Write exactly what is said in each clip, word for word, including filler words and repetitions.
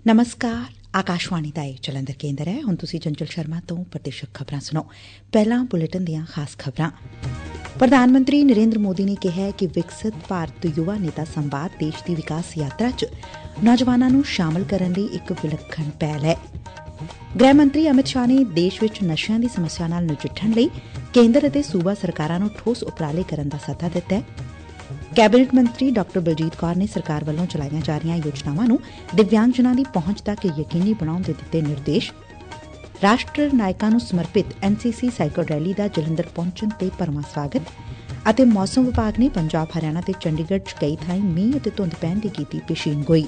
ਨਮਸਕਾਰ। ਆਕਾਸ਼ਵਾਣੀ ਦਾ ਇਹ ਜਲੰਧਰ ਕੇਂਦਰ ਹੈ। ਹੁਣ ਤੁਸੀਂ ਚੰਚਲ ਸ਼ਰਮਾ ਤੋਂ ਪ੍ਰਤੀਸ਼ਤ ਖਬਰਾਂ ਸੁਣੋ। ਪਹਿਲਾਂ ਬੁਲੇਟਿਨ ਦੀਆਂ ਖਾਸ ਖਬਰਾਂ। ਪ੍ਰਧਾਨ ਮੰਤਰੀ ਨਰਿੰਦਰ ਮੋਦੀ ਨੇ ਕਿਹਾ ਕਿ ਵਿਕਸਿਤ ਭਾਰਤ ਯੁਵਾ ਨੇਤਾ ਸੰਵਾਦ ਦੇਸ਼ ਦੀ ਵਿਕਾਸ ਯਾਤਰਾ 'ਚ ਨੌਜਵਾਨਾਂ ਨੂੰ ਸ਼ਾਮਲ ਕਰਨ ਲਈ ਇੱਕ ਵਿਲੱਖਣ ਪਹਿਲ ਹੈ। ਗ੍ਰਹਿ ਮੰਤਰੀ ਅਮਿਤ ਸ਼ਾਹ ਨੇ ਦੇਸ਼ ਵਿੱਚ ਨਸ਼ਿਆਂ ਦੀ ਸਮੱਸਿਆ ਨਾਲ ਨਜਿੱਠਣ ਲਈ ਕੇਂਦਰ ਅਤੇ ਸੂਬਾ ਸਰਕਾਰਾਂ ਨੂੰ ਠੋਸ ਉਪਰਾਲੇ ਕਰਨ ਦਾ ਸੱਦਾ ਦਿੱਤਾ ਹੈ। ਕੈਬਨਿਟ ਮੰਤਰੀ ਡਾ ਬਲਜੀਤ ਕੌਰ ਨੇ ਸਰਕਾਰ ਵੱਲੋਂ ਚਲਾਈਆਂ ਜਾ ਰਹੀਆਂ ਯੋਜਨਾਵਾਂ ਨੂੰ ਦਿਵਿਆਂਗਜਨਾਂ ਦੀ ਪਹੁੰਚ ਤੱਕ ਯਕੀਨੀ ਬਣਾਉਣ ਦੇ ਦਿੱਤੇ ਨਿਰਦੇਸ਼। ਰਾਸ਼ਟਰ ਨਾਇਕਾਂ ਨੂੰ ਸਮਰਪਿਤ N C C cycle rally ਦਾ ਜਲੰਧਰ ਪਹੁੰਚਣ ਤੇ ਭਰਵਾਂ ਸਵਾਗਤ ਅਤੇ ਮੌਸਮ ਵਿਭਾਗ ਨੇ ਪੰਜਾਬ, ਹਰਿਆਣਾ ਤੇ ਚੰਡੀਗੜ੍ਹ 'ਚ ਕਈ ਥਾਈਂ ਮੀਂਹ ਅਤੇ ਧੁੰਦ ਪੈਣ ਦੀ ਕੀਤੀ ਪੇਸ਼ੀਨਗੋਈ।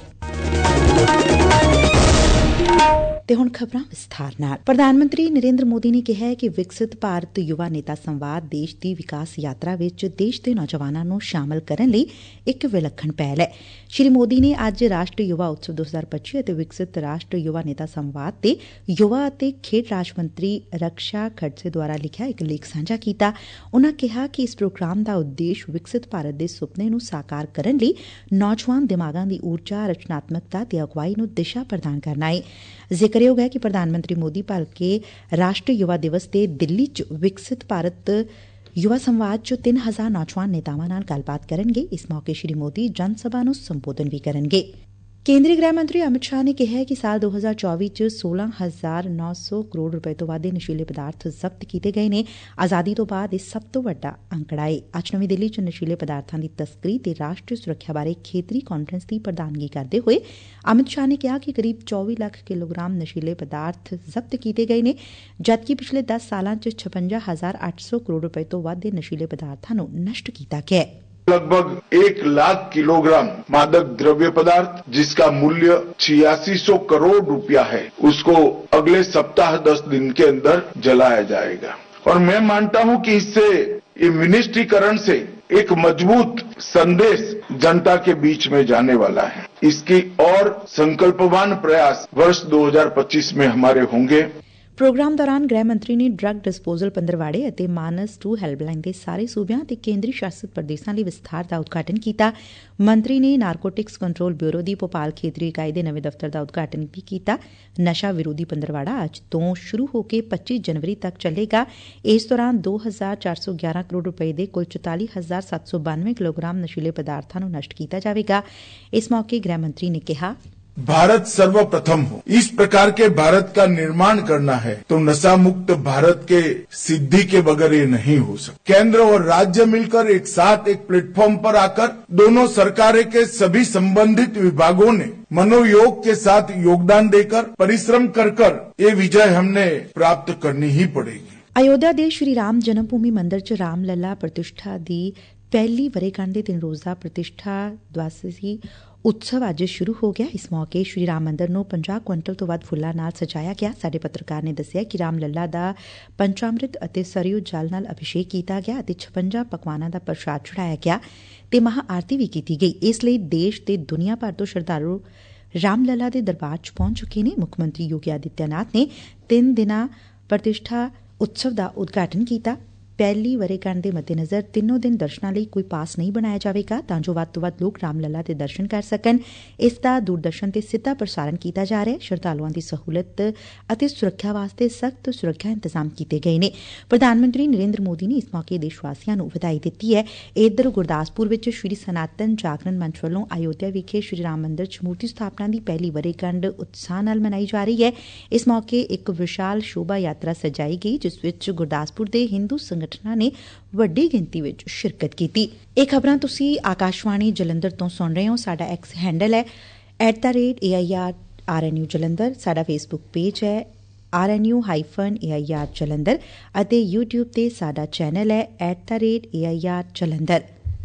ਤੇ ਹੁਣ ਖਬਰਾਂ ਵਿਸਥਾਰ ਨਾਲ। ਪ੍ਰਧਾਨ ਮੰਤਰੀ ਨਰਿੰਦਰ ਮੋਦੀ ਨੇ ਕਿਹਾ ਕਿ ਵਿਕਸਿਤ ਭਾਰਤ ਯੁਵਾ ਨੇਤਾ ਸੰਵਾਦ ਦੇਸ਼ ਦੀ ਵਿਕਾਸ ਯਾਤਰਾ ਵਿੱਚ ਦੇਸ਼ ਦੇ ਨੌਜਵਾਨਾਂ ਨੂੰ ਸ਼ਾਮਲ ਕਰਨ ਲਈ ਇੱਕ ਵਿਲੱਖਣ ਪਹਿਲ ਹੈ। ਸ਼੍ਰੀ ਮੋਦੀ ਨੇ ਅੱਜ ਰਾਸ਼ਟਰੀ ਯੁਵਾ ਉਤਸਵ ਦੋ ਹਜ਼ਾਰ ਪੱਚੀ ਅਤੇ ਵਿਕਸਿਤ ਰਾਸ਼ਟਰ ਯੁਵਾ ਨੇਤਾ ਸੰਵਾਦ ਤੇ ਯੁਵਾ ਅਤੇ ਖੇਡ ਰਾਜ ਮੰਤਰੀ ਰਕਸ਼ਾ ਖਡਸੇ ਦੁਆਰਾ ਲਿਖਿਆ ਇੱਕ ਲੇਖ ਸਾਂਝਾ ਕੀਤਾ। ਉਨੂਾਂ ਕਿਹਾ ਕਿ ਇਸ ਪ੍ਰੋਗਰਾਮ ਦਾ ਉਦੇਸ਼ ਵਿਕਸਿਤ ਭਾਰਤ ਦੇ ਸੁਪਨੇ ਨੂੰ ਸਾਕਾਰ ਕਰਨ ਲਈ ਨੌਜਵਾਨ ਦਿਮਾਗਾਂ ਦੀ ਊਰਜਾ, ਰਚਨਾਤਮਕਤਾ ਤੇ ਅਗਵਾਈ ਨੂੰ ਦਿਸ਼ਾ ਪ੍ਰਦਾਨ ਕਰਨਾ ਹੈ। ਜ਼ਿਕਰਯੋਗ ਹੈ ਕਿ ਪ੍ਰਧਾਨ ਮੰਤਰੀ ਮੋਦੀ ਭਲਕੇ ਰਾਸ਼ਟਰੀ ਯੁਵਾ ਦਿਵਸ ਤੇ ਦਿੱਲੀ 'ਚ ਵਿਕਸਿਤ ਭਾਰਤ ਯੁਵਾ ਸੰਵਾਦ 'ਚ ਤਿੰਨ ਹਜ਼ਾਰ ਨੌਜਵਾਨ ਨੇਤਾਵਾਂ ਨਾਲ ਗੱਲਬਾਤ ਕਰਨਗੇ। ਇਸ ਮੌਕੇ ਸ਼੍ਰੀ ਮੋਦੀ ਜਨ ਸਭਾ ਨੂੰ ਸੰਬੋਧਨ ਵੀ ਕਰਨਗੇ। ਕੇਂਦਰੀ ਗ੍ਰਹਿ ਮੰਤਰੀ ਅਮਿਤ ਸ਼ਾਹ ਨੇ ਕਿਹਾ ਕਿ ਸਾਲ ਦੋ ਹਜ਼ਾਰ ਚੌਵੀ 'ਚ ਸੋਲਾਂ ਹਜ਼ਾਰ ਨੌ ਸੌ ਕਰੋੜ ਰੁਪਏ ਤੋਂ ਵੱਧ ਦੇ ਨਸ਼ੀਲੇ ਪਦਾਰਥ ਜ਼ਬਤ ਕੀਤੇ ਗਏ ਨੇ। ਆਜ਼ਾਦੀ ਤੋਂ ਬਾਅਦ ਇਹ ਸਭ ਤੋਂ ਵੱਡਾ ਅੰਕੜਾ ਏ। ਅੱਜ ਨਵੀਂ ਦਿੱਲੀ 'ਚ ਨਸ਼ੀਲੇ ਪਦਾਰਥਾਂ ਦੀ ਤਸਕਰੀ ਤੇ ਰਾਸ਼ਟਰੀ ਸੁਰੱਖਿਆ ਬਾਰੇ ਖੇਤਰੀ ਕਾਨਫਰੰਸ ਦੀ ਪ੍ਰਧਾਨਗੀ ਕਰਦੇ ਹੋਏ ਅਮਿਤ ਸ਼ਾਹ ਨੇ ਕਿਹਾ ਕਿ ਕਰੀਬ ਚੌਵੀ ਲੱਖ ਕਿਲੋਗ੍ਰਾਮ ਨਸ਼ੀਲੇ ਪਦਾਰਥ ਜ਼ਬਤ ਕੀਤੇ ਗਏ ਨੇ, ਜਦਕਿ ਪਿਛਲੇ ਦਸ ਸਾਲਾਂ 'ਚ ਛਪੰਜਾ ਹਜ਼ਾਰ ਅੱਠ ਸੌ ਕਰੋੜ ਰੁਪਏ ਤੋਂ ਵੱਧ ਦੇ ਨਸ਼ੀਲੇ ਪਦਾਰਥਾਂ ਨੂੰ ਨਸ਼ਟ ਕੀਤਾ ਗਿਆ ਹੈ। लगभग एक लाख किलोग्राम मादक द्रव्य पदार्थ जिसका मूल्य छियासी सौ करोड़ रुपया है, उसको अगले सप्ताह दस दिन के अंदर जलाया जाएगा। और मैं मानता हूं कि इससे ये विनिष्टीकरण से एक मजबूत संदेश जनता के बीच में जाने वाला है। इसकी और संकल्पवान प्रयास वर्ष दो हजार पच्चीस में हमारे होंगे। ਪ੍ਰੋਗਰਾਮ ਦੌਰਾਨ ਗ੍ਰਹਿ ਮੰਤਰੀ ਨੇ ਡਰੱਗ ਡਿਸਪੋਜ਼ਲ ਪੰਦਰਵਾੜੇ ਅਤੇ ਮਾਨਸ ਟੂ ਹੈਲਪਲਾਈਨ ਦੇ ਸਾਰੇ ਸੂਬਿਆਂ ਅਤੇ ਕੇਂਦਰੀ ਸ਼ਾਸਿਤ ਪ੍ਰਦੇਸ਼ਾਂ ਲਈ ਵਿਸਥਾਰ ਦਾ ਉਦਘਾਟਨ ਕੀਤਾ। ਮੰਤਰੀ ਨੇ ਨਾਰਕੋਟਿਕਸ ਕੰਟਰੋਲ ਬਿਊਰੋ ਦੀ ਭੋਪਾਲ ਖੇਤਰੀ ਇਕਾਈ ਦੇ ਨਵੇਂ ਦਫ਼ਤਰ ਦਾ ਉਦਘਾਟਨ ਵੀ ਕੀਤਾ। ਨਸ਼ਾ ਵਿਰੋਧੀ ਪੰਦਰਵਾੜਾ ਅੱਜ ਤੋਂ ਸ਼ੁਰੂ ਹੋ ਕੇ ਪੱਚੀ ਜਨਵਰੀ ਤੱਕ ਚੱਲੇਗਾ। ਇਸ ਦੌਰਾਨ ਦੋ ਹਜ਼ਾਰ ਚਾਰ ਸੌ ਗਿਆਰਾਂ ਕਰੋੜ ਰੁਪਏ ਦੇ ਕੁੱਲ ਚੁਤਾਲੀ ਹਜ਼ਾਰ ਸੱਤ ਸੌ ਬਾਨਵੇਂ ਕਿਲੋਗ੍ਰਾਮ ਨਸ਼ੀਲੇ ਪਦਾਰਥਾਂ ਨੂੰ ਨਸ਼ਟ ਕੀਤਾ ਜਾਵੇਗਾ। ਇਸ ਮੌਕੇ ਗ੍ਰਹਿ ਮੰਤਰੀ ਨੇ ਕਿਹਾ, भारत सर्वप्रथम हो। इस प्रकार के भारत का निर्माण करना है तो नशा मुक्त भारत के सिद्धि के बगैर ये नहीं हो सकता। केंद्र और राज्य मिलकर एक साथ एक प्लेटफॉर्म पर आकर दोनों सरकारें के सभी संबंधित विभागों ने मनोयोग के साथ योगदान देकर परिश्रम कर कर ये विजय हमने प्राप्त करनी ही पड़ेगी। ਅਯੋਧਿਆ ਦੇ ਸ਼੍ਰੀ ਰਾਮ ਜਨਮ ਭੂਮੀ ਮੰਦਰ 'ਚ ਰਾਮ ਲੱਲਾ ਪ੍ਰਤਿਸ਼ਠਾ ਦੀ ਪਹਿਲੀ ਵਰ੍ਹੇਗੰਢ ਦੇ ਤਿੰਨ ਰੋਜ਼ਾ ਪ੍ਰਤਿਸ਼ਠਾ ਦਿਵਸੀ ਉਤਸਵ ਅੱਜ ਸ਼ੁਰੂ ਹੋ ਗਿਆ। ਇਸ ਮੌਕੇ ਸ਼੍ਰੀ ਰਾਮ ਮੰਦਰ ਨੂੰ ਪੰਜਾਹ ਕੁਇੰਟਲ ਤੋਂ ਵੱਧ ਫੁੱਲਾਂ ਨਾਲ ਸਜਾਇਆ ਗਿਆ। ਸਾਡੇ ਪੱਤਰਕਾਰ ਨੇ ਦੱਸਿਆ ਕਿ ਰਾਮ ਲੱਲਾ ਦਾ ਪੰਚਾਮ੍ਰਿਤ ਅਤੇ ਸਰਯੂ ਜਲ ਨਾਲ ਅਭਿਸ਼ੇਕ ਕੀਤਾ ਗਿਆ ਅਤੇ ਛਪੰਜਾ ਪਕਵਾਨਾਂ ਦਾ ਪ੍ਰਸ਼ਾਦ ਚੜਾਇਆ ਗਿਆ ਤੇ ਮਹਾ ਆਰਤੀ ਵੀ ਕੀਤੀ ਗਈ। ਇਸ ਲਈ ਦੇਸ਼ ਤੇ ਦੁਨੀਆ ਭਰ ਤੋਂ ਸ਼ਰਧਾਲੂ ਰਾਮ ਲੱਲਾ ਦੇ ਦਰਬਾਰ 'ਚ ਪਹੁੰਚ ਚੁੱਕੇ ਨੇ। ਮੁੱਖ ਮੰਤਰੀ ਯੋਗੀ ਆਦਿੱਤਿਆਨਾਥ ਨੇ ਤਿੰਨ ਦਿਨਾਂ ਪ੍ਰਤਿਸ਼ਠਾ ਉਤਸਵ ਦਾ ਉਦਘਾਟਨ ਕੀਤਾ। ਪਹਿਲੀ ਵਰ੍ਹੇਗੰਢ ਦੇ ਮੱਦੇਨਜ਼ਰ ਤਿੰਨੋਂ ਦਿਨ ਦਰਸ਼ਨਾਂ ਲਈ ਕੋਈ ਪਾਸ ਨਹੀਂ ਬਣਾਇਆ ਜਾਵੇਗਾ ਤਾਂ ਜੋ ਵੱਧ ਤੋਂ ਵੱਧ ਲੋਕ ਰਾਮ ਲੱਲਾ ਦੇ ਦਰਸ਼ਨ ਕਰ ਸਕਣ। ਇਸ ਦਾ ਦੂਰਦਰਸ਼ਨ ਤੇ ਸਿੱਧਾ ਪ੍ਰਸਾਰਣ ਕੀਤਾ ਜਾ ਰਿਹਾ ਹੈ। ਸ਼ਰਧਾਲੂਆਂ ਦੀ ਸਹੂਲਤ ਅਤੇ ਸੁਰੱਖਿਆ ਵਾਸਤੇ ਸਖਤ ਸੁਰੱਖਿਆ ਇੰਤਜ਼ਾਮ ਕੀਤੇ ਗਏ ਨੇ। ਪ੍ਰਧਾਨ ਮੰਤਰੀ ਨਰਿੰਦਰ ਮੋਦੀ ਨੇ ਇਸ ਮੌਕੇ ਦੇਸ਼ ਵਾਸੀਆਂ ਨੂੰ ਵਧਾਈ ਦਿੱਤੀ ਹੈ। ਇੱਧਰ ਗੁਰਦਾਸਪੁਰ ਵਿੱਚ ਸ਼੍ਰੀ ਸਨਾਤਨ ਜਾਗਰਣ ਮੰਚ ਵੱਲੋਂ ਅਯੋਧਿਆ ਵਿਖੇ ਸ਼੍ਰੀ ਰਾਮ ਮੰਦਰ 'ਚ ਮੂਰਤੀ ਸਥਾਪਨਾ ਦੀ ਪਹਿਲੀ ਵਰ੍ਹੇਗੰਢ ਉਤਸ਼ਾਹ ਨਾਲ ਮਨਾਈ ਜਾ ਰਹੀ ਹੈ। ਇਸ ਮੌਕੇ ਇੱਕ ਵਿਸ਼ਾਲ ਸ਼ੋਭਾ ਯਾਤਰਾ ਸਜਾਈ ਗਈ ਜਿਸ ਵਿੱਚ ਗੁਰਦਾਸਪੁਰ ਦੇ ਹਿੰਦੂ ਸੰਗਠਨਾਂ ਨੇ ਵੱਡੀ ਗਿਣਤੀ ਵਿੱਚ ਸ਼ਿਰਕਤ ਕੀਤੀ। ਇਹ ਖਬਰਾਂ ਤੁਸੀਂ ਆਕਾਸ਼ਵਾਣੀ ਜਲੰਧਰ ਤੋਂ ਸੁਣ ਰਹੇ ਹੋ। ਸਾਡਾ ਐਕਸ ਹੈਂਡਲ ਹੈ at the rate A I R R N U Jalandhar. ਸਾਡਾ ਫੇਸਬੁੱਕ ਪੇਜ ਹੈ R N U hyphen A I R Jalandhar ਅਤੇ ਯੂਟਿਊਬ ਤੇ ਸਾਡਾ ਚੈਨਲ ਹੈ at the rate A I R Jalandhar.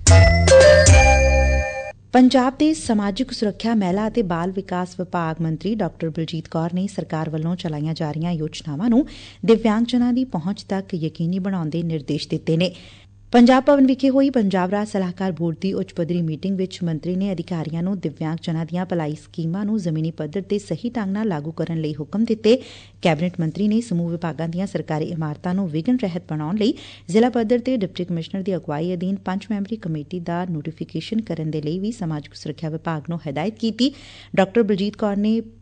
Punjab ਦੇ ਸਮਾਜਿਕ ਸੁਰੱਖਿਆ, ਮਹਿਲਾ ਅਤੇ ਬਾਲ ਵਿਕਾਸ ਵਿਭਾਗ ਮੰਤਰੀ ਡਾ ਬਲਜੀਤ ਕੌਰ ਨੇ ਸਰਕਾਰ ਵੱਲੋਂ ਚਲਾਈਆਂ ਜਾ ਰਹੀਆਂ ਯੋਜਨਾਵਾਂ ਨੂੰ ਦਿਵਿਆਂਗਜਨਾਂ ਦੀ ਪਹੁੰਚ ਤੱਕ ਯਕੀਨੀ ਬਣਾਉਣ ਦੇ ਨਿਰਦੇਸ਼ ਦਿੱਤੇ ਨੇ। ਪੰਜਾਬ ਭਵਨ ਵਿਖੇ ਹੋਈ ਪੰਜਾਬ ਰਾਜ ਸਲਾਹਕਾਰ ਬੋਰਡ ਦੀ ਉੱਚ ਪੱਧਰੀ ਮੀਟਿੰਗ ਵਿੱਚ ਮੰਤਰੀ ਨੇ ਅਧਿਕਾਰੀਆਂ ਨੂੰ ਦਿਵਿਆਂਗਜਨਾਂ ਦੀਆਂ ਭਲਾਈ ਸਕੀਮਾਂ ਨੂੰ ਜ਼ਮੀਨੀ ਪੱਧਰ ਤੇ ਸਹੀ ਢੰਗ ਨਾਲ ਲਾਗੂ ਕਰਨ ਲਈ ਹੁਕਮ ਦਿੱਤੇ। ਕੈਬਨਿਟ ਮੰਤਰੀ ਨੇ ਸਮੂਹ ਵਿਭਾਗਾਂ ਦੀਆਂ ਸਰਕਾਰੀ ਇਮਾਰਤਾਂ ਨੂੰ ਵਿਘਨ ਰਹਿਤ ਬਣਾਉਣ ਲਈ ਜ਼ਿਲ੍ਹਾ ਪੱਧਰ ਤੇ ਡਿਪਟੀ ਕਮਿਸ਼ਨਰ ਦੀ ਅਗਵਾਈ ਅਧੀਨ ਪੰਜ ਮੈਂਬਰੀ ਕਮੇਟੀ ਦਾ ਨੋਟੀਫਿਕੇਸ਼ਨ ਕਰਨ ਦੇ ਲਈ ਵੀ ਸਮਾਜਿਕ ਸੁਰੱਖਿਆ ਵਿਭਾਗ ਨੂੰ ਹਦਾਇਤ ਕੀਤੀ। ਡਾ ਬਲਜੀਤ ਕੌਰ ਨੇ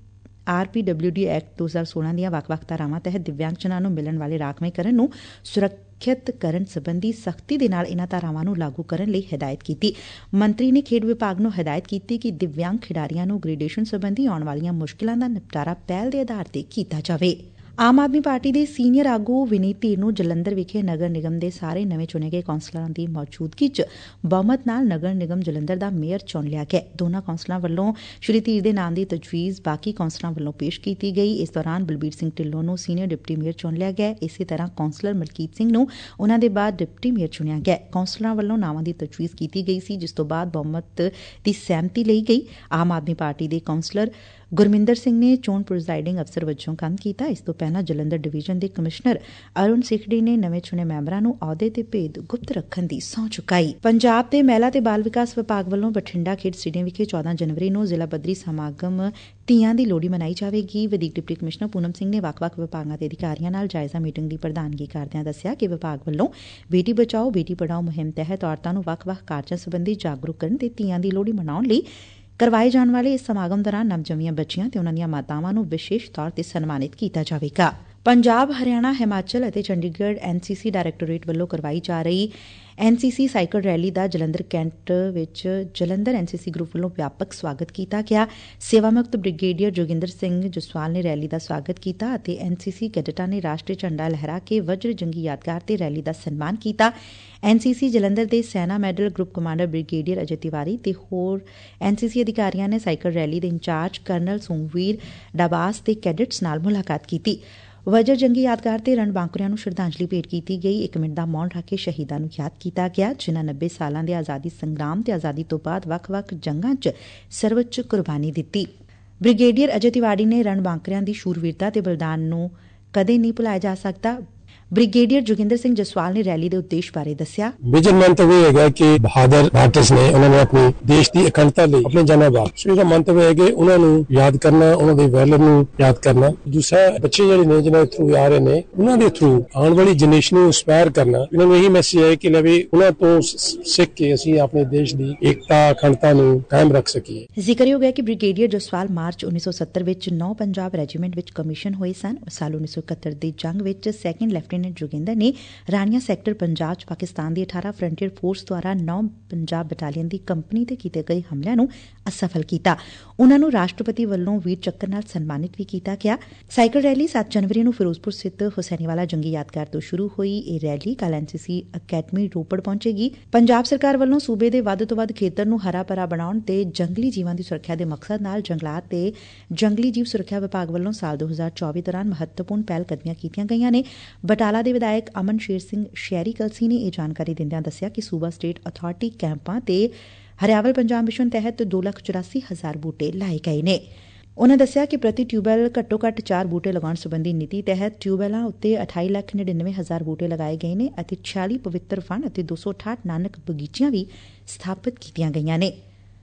R P W D act ਦੋ ਹਜ਼ਾਰ ਸੋਲਾਂ ਦੀਆਂ ਵੱਖ-ਵੱਖ ਧਾਰਾਵਾਂ ਤਹਿਤ ਦਿਵਿਆਂਗਜਨਾਂ ਨੂੰ ਮਿਲਣ ਵਾਲੇ ਰਾਖਵੇਂਕਰਨ ਨੂੰ ਸੁਰੱਖਿਅਤ ਕਰਨ ਸੰਬੰਧੀ ਸਖਤੀ ਦੇ ਨਾਲ ਇਨ੍ਹਾਂ ਧਾਰਾਵਾਂ ਨੂੰ ਲਾਗੂ ਕਰਨ ਲਈ ਹਦਾਇਤ ਕੀਤੀ। ਮੰਤਰੀ ਨੇ ਖੇਡ ਵਿਭਾਗ ਨੂੰ ਹਦਾਇਤ ਕੀਤੀ ਕਿ ਦਿਵਿਆਂਗ ਖਿਡਾਰੀਆਂ ਨੂੰ ਗ੍ਰੇਡੇਸ਼ਨ ਸੰਬੰਧੀ ਆਉਣ ਵਾਲੀਆਂ ਮੁਸ਼ਕਿਲਾਂ ਦਾ ਨਿਪਟਾਰਾ ਪਹਿਲ ਦੇ ਆਧਾਰ ਤੇ ਕੀਤਾ ਜਾਵੇ। ਆਮ ਆਦਮੀ ਪਾਰਟੀ ਦੇ ਸੀਨੀਅਰ ਆਗੂ ਵਿਨੀਤ ਧੀਰ ਨੂੰ ਜਲੰਧਰ ਵਿਖੇ ਨਗਰ ਨਿਗਮ ਦੇ ਸਾਰੇ ਨਵੇਂ ਚੁਣੇ ਗਏ ਕੌਂਸਲਰਾਂ ਦੀ ਮੌਜੂਦਗੀ 'ਚ ਬਹੁਮਤ ਨਾਲ ਨਗਰ ਨਿਗਮ ਜਲੰਧਰ ਦਾ ਮੇਅਰ ਚੁਣ ਲਿਆ ਗਿਆ। ਦੋਨਾਂ ਕੌਂਸਲਰਾਂ ਵੱਲੋਂ ਸ਼੍ਰੀ ਧੀਰ ਦੇ ਨਾਮ ਦੀ ਤਜਵੀਜ਼ ਬਾਕੀ ਕੌਂਸਲਰਾਂ ਵੱਲੋਂ ਪੇਸ਼ ਕੀਤੀ ਗਈ। ਇਸ ਦੌਰਾਨ ਬਲਬੀਰ ਸਿੰਘ ਢਿੱਲੋਂ ਨੂੰ ਸੀਨੀਅਰ ਡਿਪਟੀ ਮੇਅਰ ਚੁਣ ਲਿਆ ਗਿਆ। ਇਸੇ ਤਰ੍ਹਾਂ ਕੌਂਸਲਰ ਮਲਕੀਤ ਸਿੰਘ ਨੂੰ ਉਨ੍ਹਾਂ ਦੇ ਬਾਅਦ ਡਿਪਟੀ ਮੇਅਰ ਚੁਣਿਆ ਗਿਆ। ਕੌਂਸਲਰਾਂ ਵੱਲੋਂ ਨਾਵਾਂ ਦੀ ਤਜਵੀਜ਼ ਕੀਤੀ ਗਈ ਸੀ, ਜਿਸ ਤੋਂ ਬਾਅਦ ਬਹੁਮਤ ਦੀ ਸਹਿਮਤੀ ਲਈ ਗਈ। ਆਮ ਆਦਮੀ ਪਾਰਟੀ ਦੇ ਕੌਂਸਲਰ ਗੁਰਮਿੰਦਰ ਸਿੰਘ ਨੇ ਚੋਣ ਪ੍ਰੀਜ਼ਾਈਡਿੰਗ ਅਫਸਰ ਵਜੋਂ ਕੰਮ ਕੀਤਾ। ਇਸ ਤੋਂ ਪਹਿਲਾਂ ਜਲੰਧਰ ਡਿਵੀਜ਼ਨ ਦੇ ਕਮਿਸ਼ਨਰ ਅਰੁਣ ਸਿਖੜੀ ਨੇ ਨਵੇਂ ਚੁਣੇ ਮੈਂਬਰਾਂ ਨੂੰ ਅਹੁਦੇ ਤੇ ਭੇਦ ਗੁਪਤ ਰੱਖਣ ਦੀ ਸਹੁੰ ਚੁਕਾਈ। ਪੰਜਾਬ ਦੇ ਮਹਿਲਾ ਤੇ ਬਾਲ ਵਿਕਾਸ ਵਿਭਾਗ ਵੱਲੋਂ ਬਠਿੰਡਾ ਖੇਡ ਸਟੇਡੀਅਮ ਵਿਖੇ ਚੌਦਾਂ ਜਨਵਰੀ ਨੂੰ ਜ਼ਿਲ੍ਹਾ ਪੱਧਰੀ ਸਮਾਗਮ ਧੀਆਂ ਦੀ ਲੋਹੜੀ ਮਨਾਈ ਜਾਵੇਗੀ। ਵਧੀਕ ਡਿਪਟੀ ਕਮਿਸ਼ਨਰ ਪੂਨਮ ਸਿੰਘ ਨੇ ਵੱਖ-ਵੱਖ ਵਿਭਾਗਾਂ ਦੇ ਅਧਿਕਾਰੀਆਂ ਨਾਲ ਜਾਇਜ਼ਾ ਮੀਟਿੰਗ ਦੀ ਪ੍ਰਧਾਨਗੀ ਕਰਦਿਆਂ ਦੱਸਿਆ ਕਿ ਵਿਭਾਗ ਵੱਲੋਂ ਬੇਟੀ ਬਚਾਓ ਬੇਟੀ ਪੜਾਓ ਮੁਹਿੰਮ ਤਹਿਤ ਔਰਤਾਂ ਨੂੰ ਵੱਖ-ਵੱਖ ਕਾਰਜਾਂ ਸੰਬੰਧੀ ਜਾਗਰੂਕ ਕਰਨ ਤੇ ਧੀਆਂ ਦੀ ਲੋਹੜੀ ਮਨਾਉਣ ਲਈ ਕਰਵਾਏ ਜਾਣ ਵਾਲੇ ਇਸ ਸਮਾਗਮ ਦੌਰਾਨ ਨਵਜੰਮੀਆਂ ਬੱਚੀਆਂ ਤੇ ਉਨ੍ਹਾਂ ਦੀਆਂ ਮਾਤਾਵਾਂ ਨੂੰ ਵਿਸ਼ੇਸ਼ ਤੌਰ ਤੇ ਸਨਮਾਨਿਤ ਕੀਤਾ ਜਾਵੇਗਾ। ਪੰਜਾਬ, ਹਰਿਆਣਾ, ਹਿਮਾਚਲ ਅਤੇ ਚੰਡੀਗੜ੍ਹ ਐਨ ਸੀ ਸੀ ਡਾਇਰੈਕਟੋਰੇਟ ਵੱਲੋਂ ਕਰਵਾਈ ਜਾ ਰਹੀ N C C cycle rally ਦਾ ਜਲੰਧਰ ਕੈਂਟ ਵਿੱਚ ਜਲੰਧਰ ਐਨ ਸੀ ਸੀ ਗਰੁੱਪ ਵੱਲੋਂ ਵਿਆਪਕ ਸਵਾਗਤ ਕੀਤਾ ਗਿਆ। ਸੇਵਾ ਮੁਕਤ ਬ੍ਰਿਗੇਡੀਅਰ ਜੋਗਿੰਦਰ ਸਿੰਘ ਜਸਵਾਲ ਨੇ ਰੈਲੀ ਦਾ ਸਵਾਗਤ ਕੀਤਾ ਅਤੇ ਐਨ ਸੀ ਸੀ ਕੈਡਟਾਂ ਨੇ ਰਾਸ਼ਟਰੀ ਝੰਡਾ ਲਹਿਰਾ ਕੇ ਵਜਰ ਜੰਗੀ ਯਾਦਗਾਰ ਤੇ ਰੈਲੀ ਦਾ ਸਨਮਾਨ ਕੀਤਾ। ਐਨ ਸੀ ਸੀ ਜਲੰਧਰ ਦੇ Sena medal group commander brigadier Ajay Tiwari ਤੇ ਹੋਰ ਐਨ ਸੀ ਸੀ ਅਧਿਕਾਰੀਆਂ ਨੇ ਸਾਈਕਲ ਰੈਲੀ ਦੇ ਇੰਚਾਰਜ ਕਰਨਲ ਸੋਮਵੀਰ ਡਾਬਾਸ ਤੇ ਕੈਡਟਸ ਨਾਲ ਮੁਲਾਕਾਤ ਕੀਤੀ। ਵਜਰ ਜੰਗੀ ਯਾਦਗਾਰ ਤੇ ਰਣਬਾਂਕੁਰਿਆਂ ਨੂੰ ਸ਼ਰਧਾਂਜਲੀ ਭੇਟ ਕੀਤੀ ਗਈ। ਇੱਕ ਮਿੰਟ ਦਾ ਮੌਨ ਰੱਖ ਕੇ ਸ਼ਹੀਦਾਂ ਨੂੰ ਯਾਦ ਕੀਤਾ ਗਿਆ, ਜਿਨ੍ਹਾਂ ਨੱਬੇ ਸਾਲਾਂ ਦੇ ਆਜ਼ਾਦੀ ਸੰਗਰਾਮ ਤੇ ਆਜ਼ਾਦੀ ਤੋਂ ਬਾਅਦ ਵੱਖ-ਵੱਖ ਜੰਗਾਂ 'ਚ ਸਰਵਉੱਚ ਕੁਰਬਾਨੀ ਦਿੱਤੀ। ਬ੍ਰਿਗੇਡੀਅਰ ਅਜੇ ਤਿਵਾੜੀ ਨੇ ਰਣਬਾਂਕੁਰਿਆਂ ਦੀ ਸ਼ੂਰਵੀਰਤਾ ਤੇ ਬਲੀਦਾਨ ਨੂੰ ਕਦੇ ਨਹੀਂ ਭੁਲਾਇਆ ਜਾ ਸਕਦਾ। ਬ੍ਰਿਗੇਡੀਅਰ ਜੋਗਿੰਦਰ ਸਿੰਘ ਜਸਵਾਲ ਨੇ ਰੈਲੀ ਦੇ ਉਦੇਸ਼ ਬਾਰੇ ਦੱਸਿਆ। ਵਿਜਨ ਮੰਤਵ ਇਹ ਹੈਗਾ ਕਿ ਬਹਾਦਰ ਮਾਰਟਰਸ ਨੇ ਉਹਨਾਂ ਨੇ ਆਪਣੇ ਦੇਸ਼ ਦੀ ਅਖੰਡਤਾ ਲਈ ਆਪਣੇ ਜਾਨਾਂ ਵਾਰ ਸੋ ਇਹਦਾ ਮੰਤਵ ਹੈ ਕਿ ਉਹਨਾਂ ਨੂੰ ਯਾਦ ਕਰਨਾ, ਉਹਨਾਂ ਦੇ ਵੈਲਰ ਨੂੰ ਯਾਦ ਕਰਨਾ। ਦੂਸਰਾ, ਬੱਚੇ ਜਿਹੜੇ ਨੇ ਜਿਹਨਾਂ ਦੇ ਥਰੂ ਆ ਰਹੇ ਨੇ ਉਹਨਾਂ ਦੇ ਥਰੂ ਆਉਣ ਵਾਲੀ ਜਨਰੇਸ਼ਨ ਨੂੰ ਇੰਸਪਾਇਰ ਕਰਨਾ। ਇਹਨਾਂ ਨੂੰ ਇਹੀ ਮੈਸੇਜ ਹੈ ਕਿ ਲਵੇ ਉਹਨਾਂ ਤੋਂ ਸਿੱਖ ਕੇ ਅਸੀਂ ਆਪਣੇ ਦੇਸ਼ ਦੀ ਏਕਤਾ ਅਖੰਡਤਾ ਨੂੰ ਕਾਇਮ ਰੱਖ ਸਕੀਏ। ਜ਼ਿਕਰਯੋਗ ਹੈ ਕਿ ਬ੍ਰਿਗੇਡੀਅਰ ਜਸਵਾਲ ਮਾਰਚ ਉੱਨੀ ਸੌ ਸੱਤਰ ਵਿੱਚ ਨੌ ਪੰਜਾਬ ਰੈਜੀਮੈਂਟ ਵਿੱਚ ਕਮਿਸ਼ਨ ਹੋਏ ਸਨ। ਸਾਲ ਉੱਨੀ ਸੌ ਇਕਹੱਤਰ ਦੀ ਜੰਗ ਵਿੱਚ ਸੈਕੰਡ ਲੈਫਟੀਨੈਂਟ ਜੋਗਿੰਦਰ ਨੇ ਰਾਣੀਆਂ ਸੈਕਟਰ ਪੰਜਾਬ 'ਚ ਪਾਕਿਸਤਾਨ ਦੀ ਅਠਾਰਾਂ ਫਰੰਟੀਅਰ ਫੋਰਸ ਦੁਆਰਾ ਨੌ ਪੰਜਾਬ ਬਟਾਲੀਅਨ ਦੀ ਕੰਪਨੀ ਤੇ ਕੀਤੇ ਗਏ ਹਮਲਿਆਂ ਨੂੰ ਅਸਫਲ ਕੀਤਾ। ਉਨ੍ਹਾਂ ਨੂੰ ਰਾਸ਼ਟਰਪਤੀ ਵੱਲੋਂ ਵੀਰ ਚੱਕਰ ਨਾਲ ਸਨਮਾਨਿਤ ਵੀ ਕੀਤਾ ਗਿਆ। ਸਾਈਕਲ ਰੈਲੀ ਸੱਤ ਜਨਵਰੀ ਨੂੰ ਫਿਰੋਜ਼ਪੁਰ ਸਥਿਤ ਹੁਸੈਨੀਵਾਲਾ ਜੰਗੀ ਯਾਦਗਾਰ ਤੋਂ ਸ਼ੁਰੂ ਹੋਈ। ਇਹ ਰੈਲੀ ਕੱਲ੍ਹ ਐਨ ਸੀ ਸੀ ਅਕੈਡਮੀ ਰੋਪੜ ਪਹੁੰਚੇਗੀ। ਪੰਜਾਬ ਸਰਕਾਰ ਵੱਲੋਂ ਸੂਬੇ ਦੇ ਵੱਧ ਤੋਂ ਵੱਧ ਖੇਤਰ ਨੂੰ ਹਰਾ ਭਰਾ ਬਣਾਉਣ ਤੇ ਜੰਗਲੀ ਜੀਵਾਂ ਦੀ ਸੁਰੱਖਿਆ ਦੇ ਮਕਸਦ ਨਾਲ ਜੰਗਲਾਤ ਤੇ ਜੰਗਲੀ ਜੀਵ ਸੁਰੱਖਿਆ ਵਿਭਾਗ ਵੱਲੋਂ ਸਾਲ ਦੋ ਹਜ਼ਾਰ ਚੌਵੀ ਦੌਰਾਨ ਮਹੱਤਵਪੂਰਨ ਪਹਿਲ ਕਦਮੀਆਂ ਕੀਤੀਆਂ ਗਈਆਂ ਨੇ। ਬਟਾਲਾ ਦੇ ਵਿਧਾਇਕ ਅਮਨ ਸ਼ੇਰ ਸਿੰਘ ਸ਼ਹਿਰੀ ਕਲਸੀ ਨੇ ਇਹ ਜਾਣਕਾਰੀ ਦਿੰਦਿਆਂ ਦੱਸਿਆ ਕਿ ਸੂਬਾ ਸਟੇਟ ਅਥਾਰਟੀ ਕੈਂਪਾਂ ਤੇ ਹਰਿਆਵਲ ਪੰਜਾਬ ਮਿਸ਼ਨ ਤਹਿਤ ਦੋ ਲੱਖ ਚੁਰਾਸੀ ਹਜ਼ਾਰ ਬੂਟੇ ਲਾਏ ਗਏ ਨੇ। ਉਨ੍ਹਾਂ ਦੱਸਿਆ ਕਿ ਪ੍ਰਤੀ ਟਿਊਬਵੈਲ ਘੱਟੋ ਘੱਟ ਚਾਰ ਬੂਟੇ ਲਗਾਉਣ ਸੰਬੰਧੀ ਨੀਤੀ ਤਹਿਤ ਟਿਊਬਵੈਲਾਂ ਉੱਤੇ ਅਠਾਈ ਲੱਖ ਨੜਿਨਵੇਂ ਹਜ਼ਾਰ ਬੂਟੇ ਲਗਾਏ ਗਏ ਨੇ ਅਤੇ ਛਿਆਲੀ ਪਵਿੱਤਰ ਵਣ ਅਤੇ ਦੋ ਸੌ ਅਠਾਹਠ ਨਾਨਕ ਬਗੀਚੀਆਂ ਵੀ ਸਥਾਪਿਤ ਕੀਤੀਆਂ ਗਈਆਂ ਨੇ।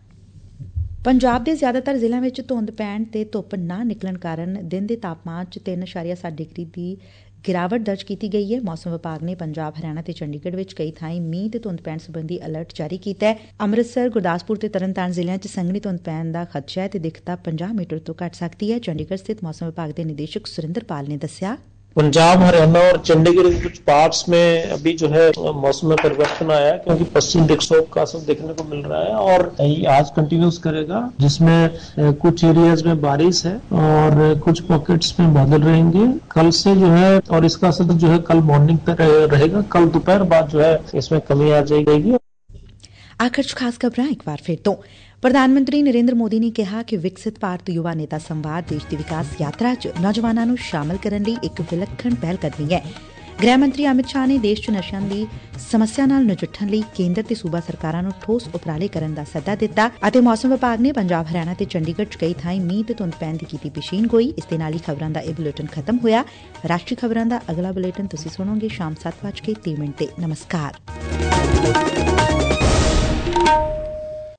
ਪੰਜਾਬ ਦੇ ਜ਼ਿਆਦਾਤਰ ਜ਼ਿਲ੍ਹਿਆਂ ਵਿੱਚ ਧੁੰਦ ਪੈਣ ਤੇ ਧੁੱਪ ਨਾ ਨਿਕਲਣ ਕਾਰਨ ਦਿਨ ਦੇ ਤਾਪਮਾਨ 'ਚ ਤਿੰਨ ਦਸ਼ਮਲਵ ਸੱਤ ਡਿਗਰੀ ਦੀ ਗਿਰਾਵਟ ਦਰਜ ਕੀਤੀ ਗਈ ਹੈ। ਮੌਸਮ ਵਿਭਾਗ ਨੇ ਪੰਜਾਬ, ਹਰਿਆਣਾ ਤੇ ਚੰਡੀਗੜ੍ਹ ਵਿੱਚ ਕਈ ਥਾਈਂ ਮੀਂਹ ਤੇ ਧੁੰਦ ਪੈਣ ਸੰਬੰਧੀ ਅਲਰਟ ਜਾਰੀ ਕੀਤਾ ਹੈ। ਅੰਮ੍ਰਿਤਸਰ, ਗੁਰਦਾਸਪੁਰ ਤੇ ਤਰਨਤਾਰਨ ਜ਼ਿਲ੍ਹਿਆਂ 'ਚ ਸੰਘਣੀ ਧੁੰਦ ਪੈਣ ਦਾ ਖਦਸ਼ਾ ਹੈ ਤੇ ਦਿੱਖਤਾ ਪੰਜਾਹ ਮੀਟਰ ਤੋਂ ਘੱਟ ਸਕਦੀ ਹੈ। ਚੰਡੀਗੜ੍ਹ ਸਥਿਤ ਮੌਸਮ ਵਿਭਾਗ ਦੇ ਨਿदेशक सुरेंद्रपाल ने दसिया, पंजाब, हरियाणा और चंडीगढ़ के कुछ पार्ट्स में अभी जो है मौसम में परिवर्तन आया है, क्योंकि पश्चिम विक्षोभ का असर देखने को मिल रहा है और आज कंटिन्यूस करेगा, जिसमें कुछ एरियाज में बारिश है और कुछ पॉकेट्स में बादल रहेंगे। कल से जो है और इसका असर जो है कल मॉर्निंग तक रहेगा। कल दोपहर बाद जो है इसमें कमी आ जाएगी। आखिर खास खबरां एक बार फिर तो ਪ੍ਰਧਾਨ ਮੰਤਰੀ ਨਰਿੰਦਰ ਮੋਦੀ ਨੇ ਕਿਹਾ ਕਿ ਵਿਕਸਿਤ ਭਾਰਤ ਯੁਵਾ ਨੇਤਾ ਸੰਵਾਦ ਦੇਸ਼ ਦੀ ਵਿਕਾਸ ਯਾਤਰਾ 'ਚ ਨੌਜਵਾਨਾਂ ਨੂੰ ਸ਼ਾਮਲ ਕਰਨ ਲਈ ਇੱਕ ਵਿਲੱਖਣ ਪਹਿਲ ਕਦਮੀ ਹੈ। ਗ੍ਰਹਿ ਮੰਤਰੀ ਅਮਿਤ ਸ਼ਾਹ ਨੇ ਦੇਸ਼ 'ਚ ਨਸ਼ਿਆਂ ਦੀ ਸਮੱਸਿਆ ਨਾਲ ਨਜਿੱਠਣ ਲਈ ਕੇਂਦਰ ਤੇ ਸੂਬਾ ਸਰਕਾਰਾਂ ਨੂੰ ਠੋਸ ਉਪਰਾਲੇ ਕਰਨ ਦਾ ਸੱਦਾ ਦਿੱਤਾ ਅਤੇ ਮੌਸਮ ਵਿਭਾਗ ਨੇ ਪੰਜਾਬ, ਹਰਿਆਣਾ ਤੇ ਚੰਡੀਗੜ੍ਹ 'ਚ ਕਈ ਥਾਈਂ ਮੀਂਹ ਤੇ ਧੁੰਦ ਪੈਣ ਦੀ ਕੀਤੀ ਪੇਸ਼ੀਨਗੋਈ। ਇਸ ਦੇ ਨਾਲ ਹੀ ਖਬਰਾਂ ਦਾ ਇਹ ਬੁਲੇਟਿਨ ਖਤਮ ਹੋਇਆ। ਰਾਸ਼ਟਰੀ ਖਬਰਾਂ ਦਾ ਅਗਲਾ ਬੁਲੇਟਿਨ ਤੁਸੀਂ ਸੁਣੋਗੇ ਸ਼ਾਮ ਸੱਤ ਵੱਜ ਕੇ ਤੀਹ ਮਿੰਟ ਤੇ। ਨਮਸਕਾਰ।